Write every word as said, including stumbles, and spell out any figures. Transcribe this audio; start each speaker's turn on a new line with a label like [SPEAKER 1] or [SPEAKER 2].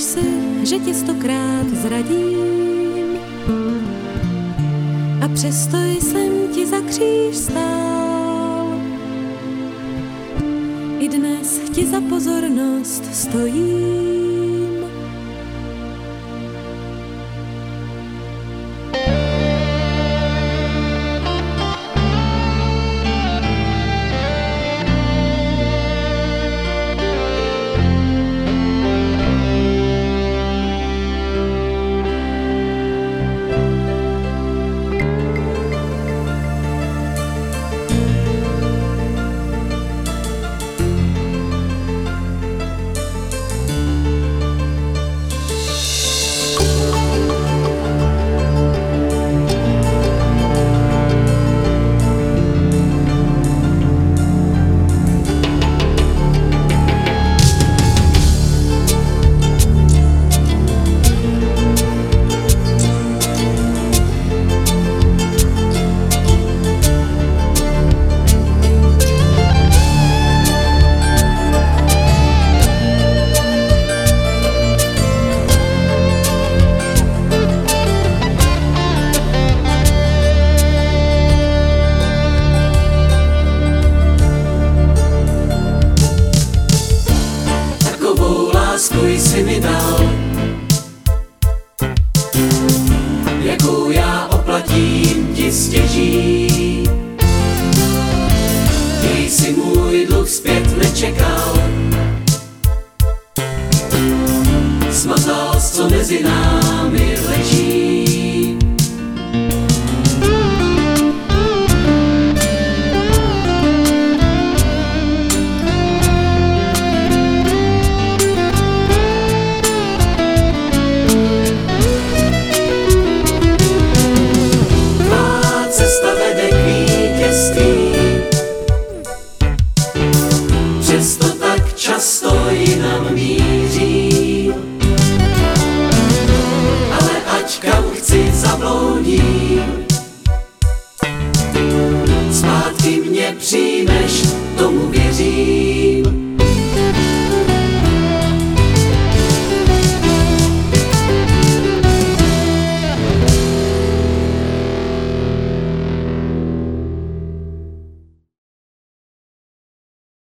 [SPEAKER 1] si, že tě stokrát zradím, a přesto jsem ti za kříž stál. I dnes ti za pozornost stojím.
[SPEAKER 2] Lásku jsi mi dal, jakou já oplatím ti stěží. Ty jsi můj dluh zpět nečekal, smazal, co mezi námi leží. Cesta